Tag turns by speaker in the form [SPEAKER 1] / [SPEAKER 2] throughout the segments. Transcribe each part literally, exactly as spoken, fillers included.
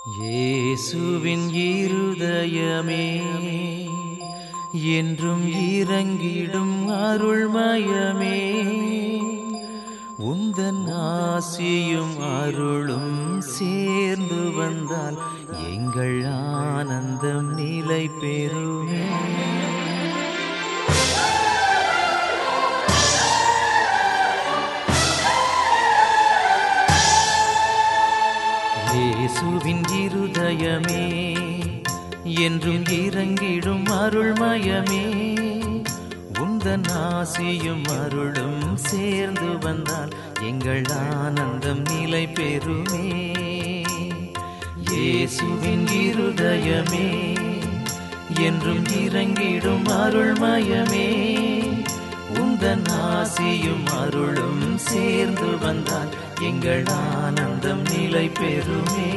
[SPEAKER 1] இயேசுவின் இருதயமே என்றும் இறங்கிடும் அருள்மயமே, உந்தன் ஆசியும் அருளும் சேர்ந்து வந்தால் எங்கள் ஆனந்தம் நிலை பெறுமே. இயேசுவின் இருதயமே என்றும் இறங்கிடும் அருள்மயமே, உந்தன் ஆசியும் அருளும் சேர்ந்து வந்தால் எங்கள் ஆனந்தம் நிலை பெறுமே. இயேசுவின் இருதயமே என்றும் இறங்கிடும் அருள்மயமே, உந்தன் ஆசியும் அருளும் சேர்ந்து வந்தால் எங்கள் ஆனந்தம் நிலை பெறுமே.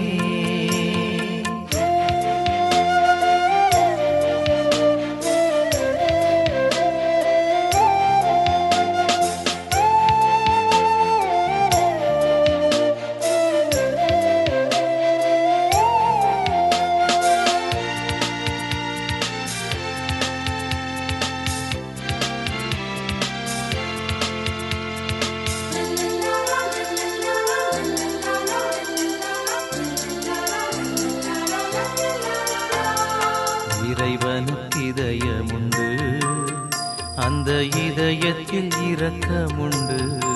[SPEAKER 1] இறைவனுக்கு இதயமுண்டு, அந்த இதயத்தில் இரக்கமுண்டு.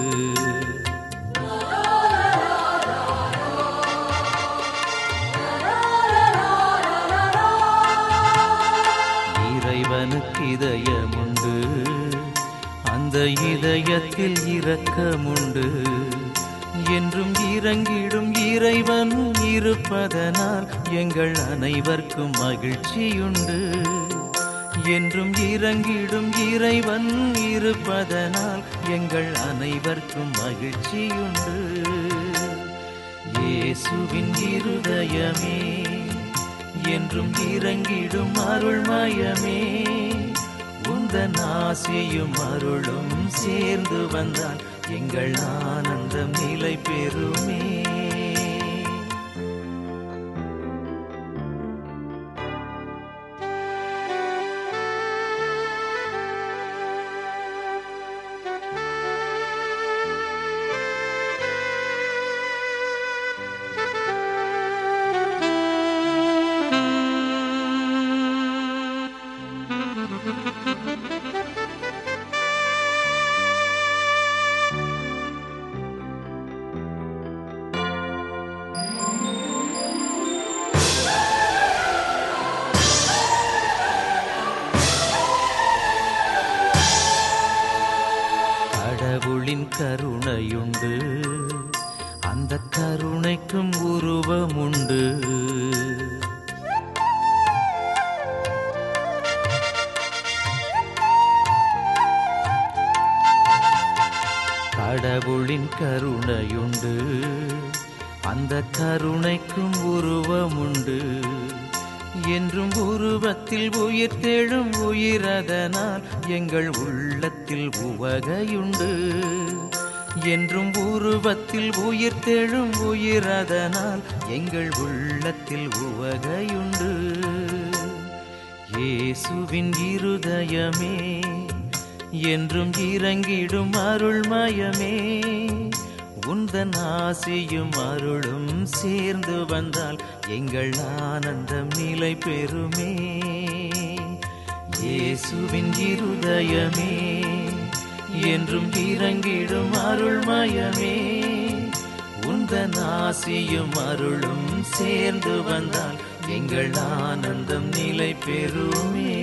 [SPEAKER 1] இறைவனுக்கு இதயமுண்டு, அந்த இதயத்தில் இரக்கமுண்டு. என்றும் இறங்கிடும் இறைவன் இருப்பதனால் எங்கள் அனைவருக்கும் மகிழ்ச்சியுண்டு. என்றும் இறங்கிடும் இறைவன் இருப்பதனால் எங்கள் அனைவருக்கும் மகிழ்ச்சியுண்டு. இயேசுவின் இருதயமே என்றும் இறங்கிடும் அருள்மயமே, உந்தன் ஆசியும் அருளும் சேர்ந்து வந்தால் எங்கள் ஆனந்தம் நிலை பெறுமே. கடவுளின் கருணையுண்டு, அந்த கருணைக்கும் உருவமுண்டு. கடவுளின் கருணையுண்டு, அந்த கருணைக்கும் உருவமுண்டு. என்றும் உருவத்தில் உயிர் தேழும் உயிரதனால் எங்கள் உள்ளத்தில் உவகையுண்டு. என்றும் உருவத்தில் உயிர் தேழும் உயிரதனால் எங்கள் உள்ளத்தில் உவகையுண்டு. இயேசுவின் இருதயமே என்றும் இறங்கிடும் அருள்மயமே, உந்தன் ஆசியும் அருளும் சேர்ந்து வந்தால் எங்கள் ஆனந்தம் நிலை பெறுமே. இயேசுவின் இருதயமே என்றும் இறங்கிடும் அருள்மயமே, உந்தன் ஆசியும் அருளும் சேர்ந்து வந்தால் எங்கள் ஆனந்தம் நிலை பெறுமே.